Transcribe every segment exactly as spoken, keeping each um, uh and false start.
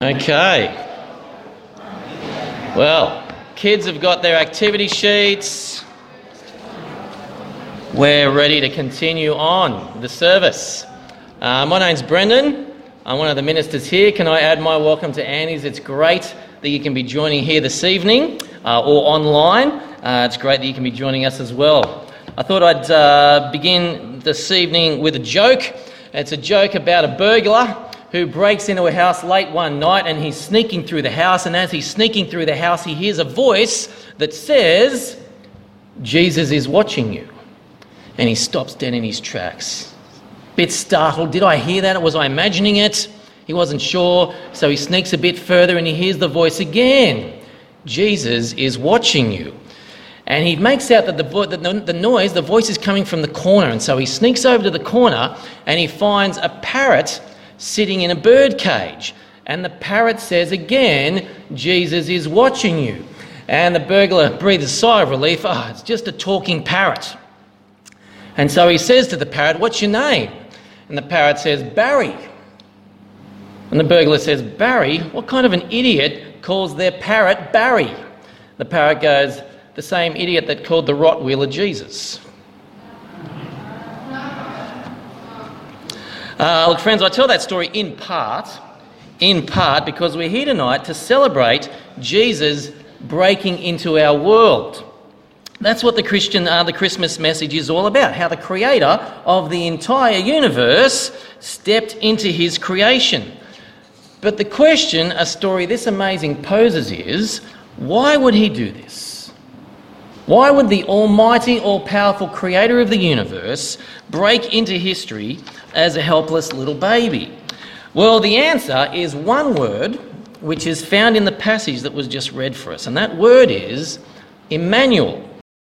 Okay. Well, kids have got their activity sheets. We're ready to continue on the service. Uh, my name's Brendan. I'm one of the ministers here. Can I add my welcome to Annie's? It's great that you can be joining here this evening uh, or online. Uh, it's great that you can be joining us as well. I thought I'd uh, begin this evening with a joke. It's a joke about a burglar who breaks into a house late one night, and he's sneaking through the house, and as he's sneaking through the house, he hears a voice that says, "Jesus is watching you." And he stops dead in his tracks. Bit startled. Did I hear that? Was I imagining it? He wasn't sure, so he sneaks a bit further and he hears the voice again. "Jesus is watching you." And he makes out that the, vo- that the, the noise, the voice is coming from the corner, and so he sneaks over to the corner and he finds a parrot sitting in a bird cage. And the parrot says again, "Jesus is watching you." And the burglar breathes a sigh of relief. Oh, it's just a talking parrot. And so he says to the parrot, "What's your name?" And the parrot says, "Barry." And the burglar says, "Barry? What kind of an idiot calls their parrot Barry?" The parrot goes, "The same idiot that called the Rottweiler Jesus." Uh, look, friends, I tell that story in part, in part because we're here tonight to celebrate Jesus breaking into our world. That's what the Christian, uh, the Christmas message is all about, how the creator of the entire universe stepped into his creation. But the question a story this amazing poses is, why would he do this? Why would the almighty, all-powerful creator of the universe break into history as a helpless little baby? Well, the answer is one word which is found in the passage that was just read for us, and that word is Emmanuel.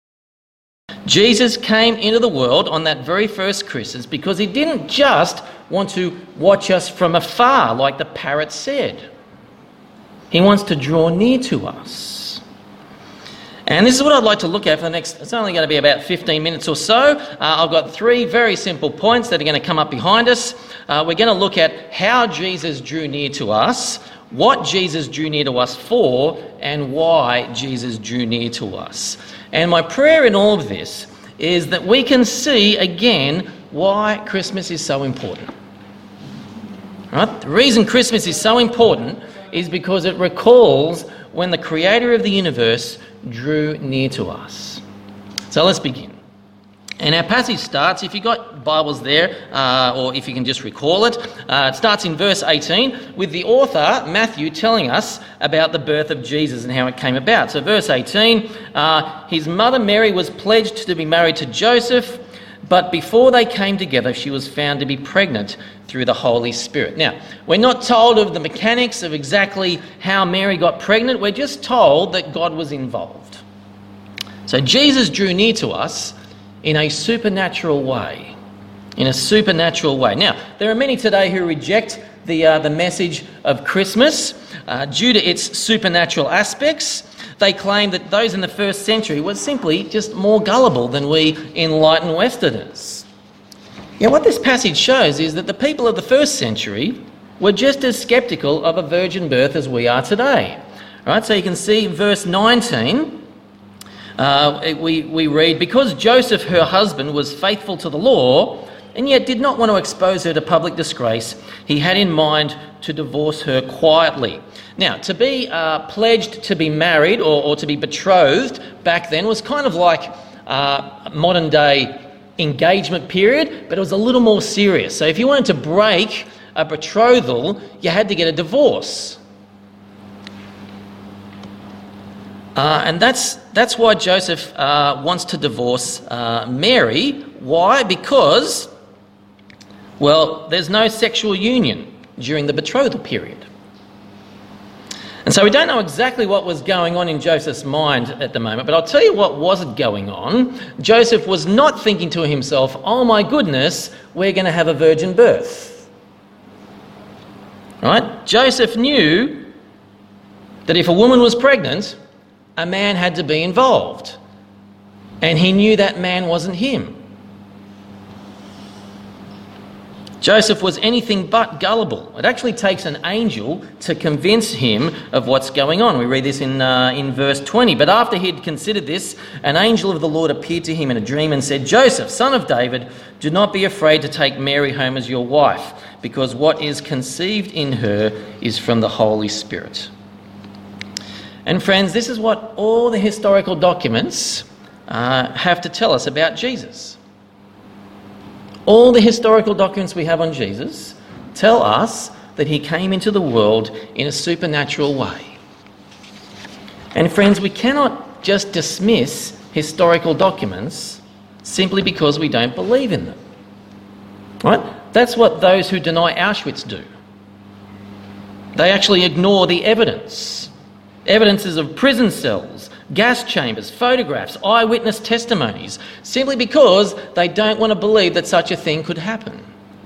Jesus came into the world on that very first Christmas because he didn't just want to watch us from afar like the parrot said. He wants to draw near to us. And this is what I'd like to look at for the next, it's only going to be about fifteen minutes or so. Uh, I've got three very simple points that are going to come up behind us. Uh, we're going to look at how Jesus drew near to us, what Jesus drew near to us for, and why Jesus drew near to us. And my prayer in all of this is that we can see again why Christmas is so important. Right? The reason Christmas is so important is because it recalls when the creator of the universe drew near to us. So let's begin. And our passage starts, if you've got Bibles there, uh, or if you can just recall it, uh, it starts in verse eighteen with the author, Matthew, telling us about the birth of Jesus and how it came about. So verse eighteen, uh, his mother Mary was pledged to be married to Joseph, but before they came together, she was found to be pregnant through the Holy Spirit. Now, we're not told of the mechanics of exactly how Mary got pregnant. We're just told that God was involved. So Jesus drew near to us in a supernatural way. In a supernatural way. Now, there are many today who reject the, uh, the message of Christmas uh, due to its supernatural aspects. They claim that those in the first century were simply just more gullible than we enlightened Westerners. Yet what this passage shows is that the people of the first century were just as sceptical of a virgin birth as we are today. Right? So you can see verse nineteen, uh, we, we read, "Because Joseph, her husband, was faithful to the law and yet did not want to expose her to public disgrace, he had in mind to divorce her quietly." Now, to be uh, pledged to be married or, or to be betrothed back then was kind of like uh, modern day engagement period, but it was a little more serious. So if you wanted to break a betrothal, you had to get a divorce. Uh, and that's that's why Joseph uh, wants to divorce uh, Mary. Why? Because, well, there's no sexual union during the betrothal period. And so we don't know exactly what was going on in Joseph's mind at the moment, but I'll tell you what wasn't going on. Joseph was not thinking to himself, "Oh my goodness, we're going to have a virgin birth." Right? Joseph knew that if a woman was pregnant, a man had to be involved. And he knew that man wasn't him. Joseph was anything but gullible. It actually takes an angel to convince him of what's going on. We read this in, uh, in verse twenty. But after he had considered this, an angel of the Lord appeared to him in a dream and said, "Joseph, son of David, do not be afraid to take Mary home as your wife, because what is conceived in her is from the Holy Spirit." And friends, this is what all the historical documents uh, have to tell us about Jesus. All the historical documents we have on Jesus tell us that he came into the world in a supernatural way. And friends, we cannot just dismiss historical documents simply because we don't believe in them. Right? That's what those who deny Auschwitz do. They actually ignore the evidence. Evidences of prison cells, gas chambers, photographs, eyewitness testimonies, simply because they don't want to believe that such a thing could happen.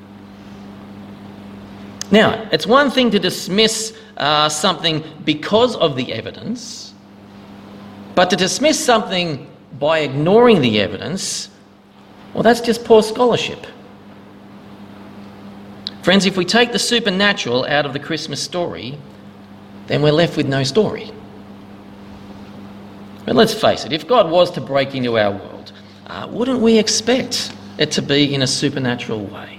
Now, it's one thing to dismiss uh, something because of the evidence, but to dismiss something by ignoring the evidence, well, that's just poor scholarship. Friends, if we take the supernatural out of the Christmas story, then we're left with no story. But let's face it, if God was to break into our world, uh, wouldn't we expect it to be in a supernatural way?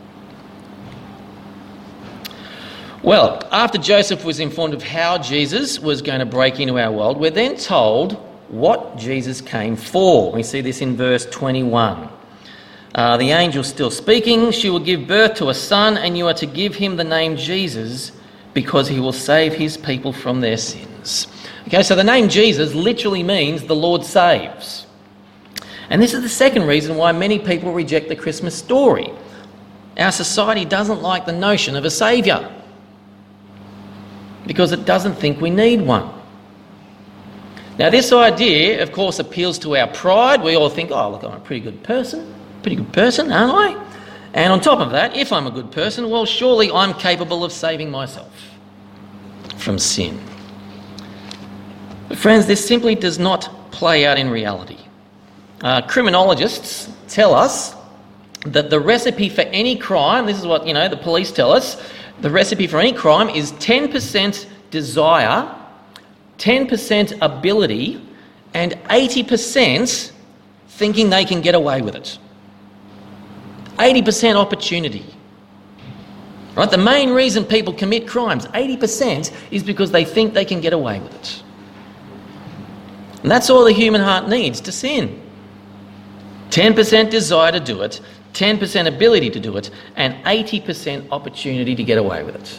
Well, after Joseph was informed of how Jesus was going to break into our world, we're then told what Jesus came for. We see this in verse twenty-one. Uh, the angel's still speaking. "She will give birth to a son, and you are to give him the name Jesus, because he will save his people from their sins." Okay, so the name Jesus literally means the Lord saves. And this is the second reason why many people reject the Christmas story. Our society doesn't like the notion of a saviour because it doesn't think we need one. Now, this idea, of course, appeals to our pride. We all think, oh, look, I'm a pretty good person, pretty good person, aren't I? And on top of that, if I'm a good person, well, surely I'm capable of saving myself from sin. But friends, this simply does not play out in reality. Uh, criminologists tell us that the recipe for any crime, this is what, you know, the police tell us, the recipe for any crime is ten percent desire, ten percent ability, and eighty percent thinking they can get away with it. eighty percent opportunity. Right? The main reason people commit crimes, eighty percent, is because they think they can get away with it. And that's all the human heart needs to sin. ten percent desire to do it, ten percent ability to do it, and eighty percent opportunity to get away with it.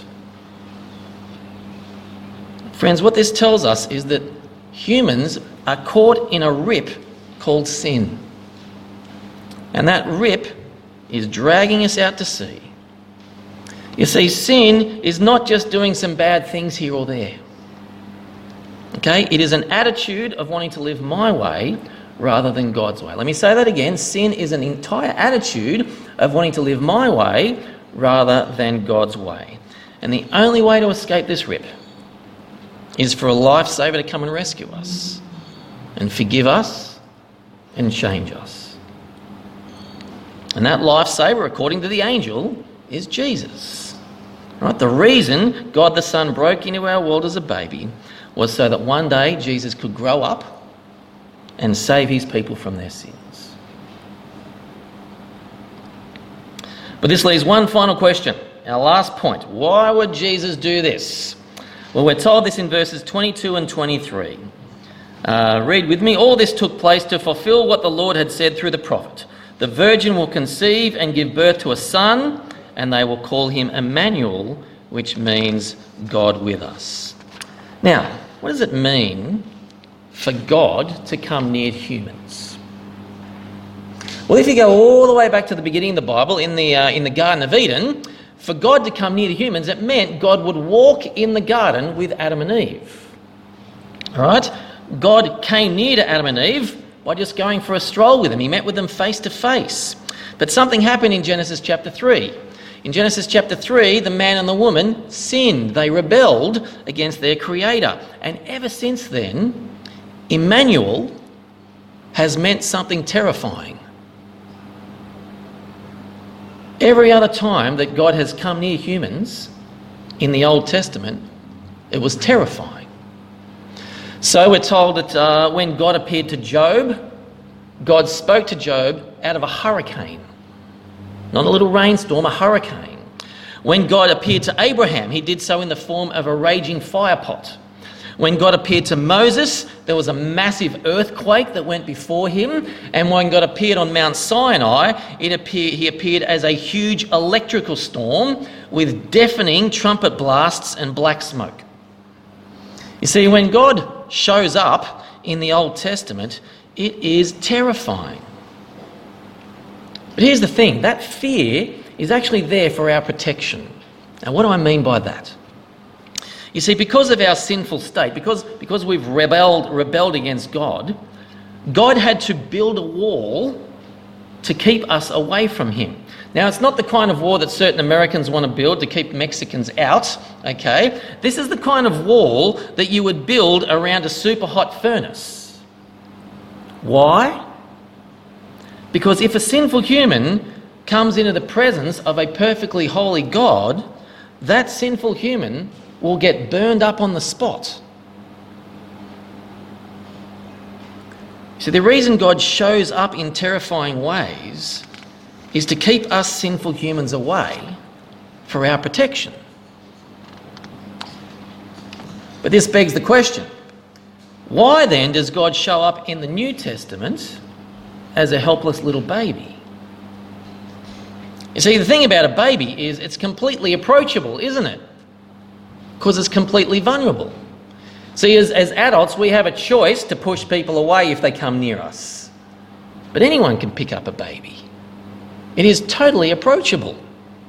Friends, what this tells us is that humans are caught in a rip called sin. And that rip is dragging us out to sea. You see, sin is not just doing some bad things here or there. Okay? It is an attitude of wanting to live my way rather than God's way. Let me say that again. Sin is an entire attitude of wanting to live my way rather than God's way. And the only way to escape this rip is for a lifesaver to come and rescue us and forgive us and change us. And that lifesaver, according to the angel, is Jesus. Right? The reason God the Son broke into our world as a baby was so that one day Jesus could grow up and save his people from their sins. But this leaves one final question, our last point. Why would Jesus do this? Well, we're told this in verses twenty-two and twenty-three. Uh, read with me. "All this took place to fulfill what the Lord had said through the prophet. The virgin will conceive and give birth to a son, and they will call him Emmanuel, which means God with us." Now, what does it mean for God to come near humans? Well, if you go all the way back to the beginning of the Bible, in the, uh, in the Garden of Eden, for God to come near to humans, it meant God would walk in the garden with Adam and Eve. All right? God came near to Adam and Eve by just going for a stroll with them. He met with them face to face. But something happened in Genesis chapter three. In Genesis chapter three, the man and the woman sinned. They rebelled against their Creator. And ever since then, Emmanuel has meant something terrifying. Every other time that God has come near humans in the Old Testament, it was terrifying. So we're told that uh, when God appeared to Job, God spoke to Job out of a hurricane. Not a little rainstorm, a hurricane. When God appeared to Abraham, he did so in the form of a raging fire pot. When God appeared to Moses, there was a massive earthquake that went before him. And when God appeared on Mount Sinai, it appeared, he appeared as a huge electrical storm with deafening trumpet blasts and black smoke. You see, when God shows up in the Old Testament, it is terrifying. But here's the thing, that fear is actually there for our protection. Now, what do I mean by that? You see, because of our sinful state, because, because we've rebelled, rebelled against God, God had to build a wall to keep us away from him. Now, it's not the kind of wall that certain Americans want to build to keep Mexicans out, okay? This is the kind of wall that you would build around a super hot furnace. Why? Because if a sinful human comes into the presence of a perfectly holy God, that sinful human will get burned up on the spot. So the reason God shows up in terrifying ways is to keep us sinful humans away for our protection. But this begs the question, why then does God show up in the New Testament as a helpless little baby? You see, the thing about a baby is it's completely approachable, isn't it? Because it's completely vulnerable. See, as, as adults, we have a choice to push people away if they come near us. But anyone can pick up a baby. It is totally approachable.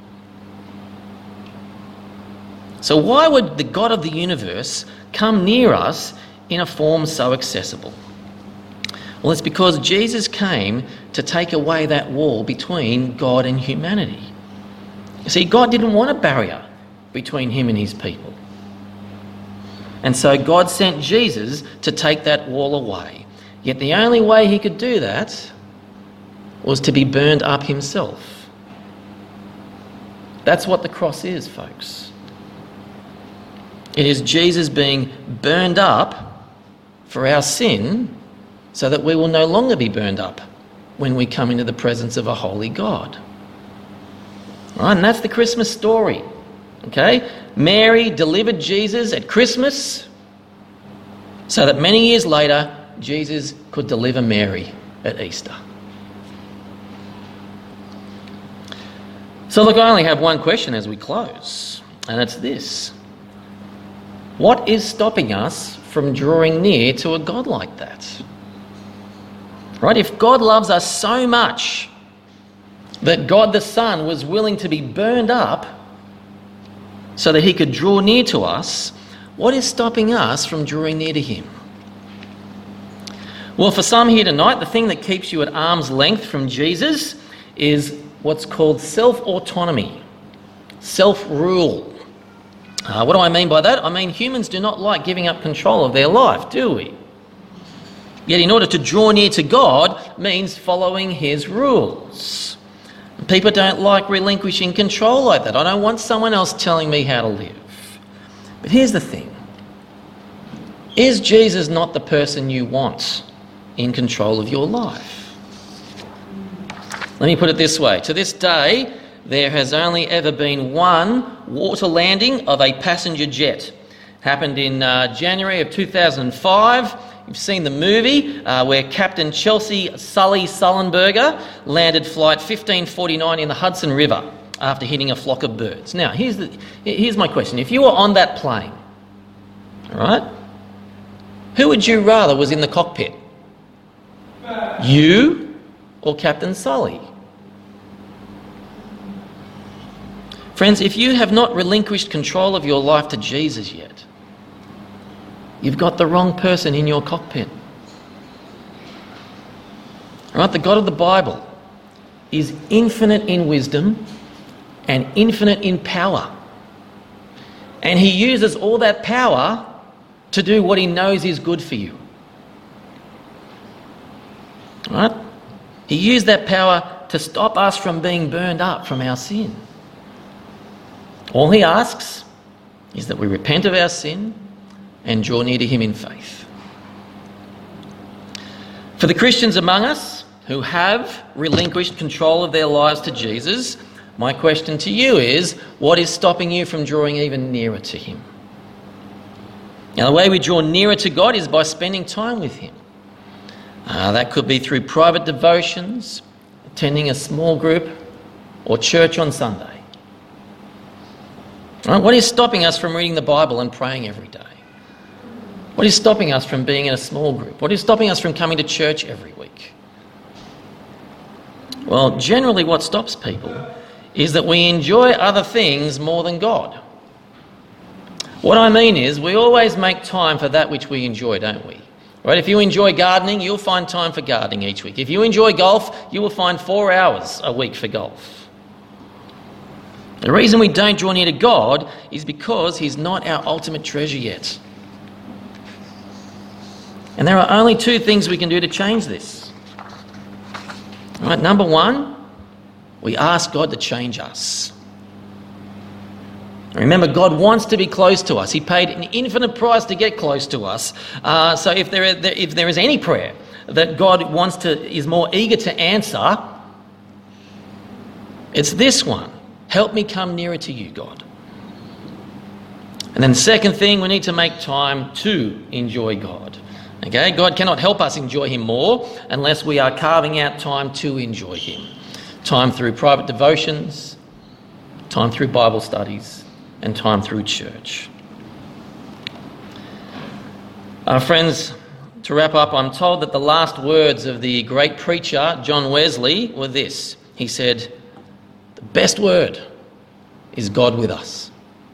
So why would the God of the universe come near us in a form so accessible? Well, it's because Jesus came to take away that wall between God and humanity. You see, God didn't want a barrier between him and his people. And so God sent Jesus to take that wall away. Yet the only way he could do that was to be burned up himself. That's what the cross is, folks. It is Jesus being burned up for our sin so that we will no longer be burned up when we come into the presence of a holy God. All right, and that's the Christmas story. Okay? Mary delivered Jesus at Christmas so that many years later Jesus could deliver Mary at Easter. So look, I only have one question as we close, and it's this. What is stopping us from drawing near to a God like that? Right? If God loves us so much that God the Son was willing to be burned up so that he could draw near to us, what is stopping us from drawing near to him? Well, for some here tonight, the thing that keeps you at arm's length from Jesus is what's called self-autonomy, self-rule. Uh, what do I mean by that? I mean humans do not like giving up control of their life, do we? Yet in order to draw near to God means following his rules. People don't like relinquishing control like that. I don't want someone else telling me how to live. But here's the thing. Is Jesus not the person you want in control of your life? Let me put it this way. To this day, there has only ever been one water landing of a passenger jet. Happened in uh, January of two thousand five. You've seen the movie uh, where Captain Chelsea Sully Sullenberger landed flight fifteen forty-nine in the Hudson River after hitting a flock of birds. Now, here's, the, here's my question. If you were on that plane, all right, who would you rather was in the cockpit? You or Captain Sully? Friends, if you have not relinquished control of your life to Jesus yet, you've got the wrong person in your cockpit. All right, the God of the Bible is infinite in wisdom and infinite in power. And he uses all that power to do what he knows is good for you. All right? He used that power to stop us from being burned up from our sin. All he asks is that we repent of our sin and draw near to him in faith. For the Christians among us who have relinquished control of their lives to Jesus, my question to you is, what is stopping you from drawing even nearer to him? Now, the way we draw nearer to God is by spending time with him. Uh, that could be through private devotions, attending a small group, or church on Sunday. Right? What is stopping us from reading the Bible and praying every day? What is stopping us from being in a small group? What is stopping us from coming to church every week? Well, generally what stops people is that we enjoy other things more than God. What I mean is we always make time for that which we enjoy, don't we? Right? If you enjoy gardening, you'll find time for gardening each week. If you enjoy golf, you will find four hours a week for golf. The reason we don't draw near to God is because he's not our ultimate treasure yet. And there are only two things we can do to change this. Right, number one, we ask God to change us. Remember, God wants to be close to us. He paid an infinite price to get close to us. Uh, so if there, if there is any prayer that God wants to, is more eager to answer, it's this one. Help me come nearer to you, God. And then the second thing, we need to make time to enjoy God. Okay, God cannot help us enjoy him more unless we are carving out time to enjoy him. Time through private devotions, time through Bible studies, and time through church. Uh, friends, to wrap up, I'm told that the last words of the great preacher John Wesley were this. He said, "The best word is God with us."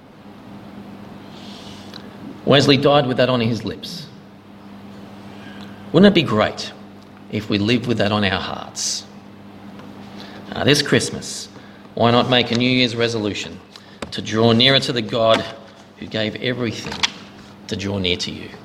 Wesley died with that on his lips. Wouldn't it be great if we lived with that on our hearts? Uh, this Christmas, why not make a New Year's resolution to draw nearer to the God who gave everything to draw near to you?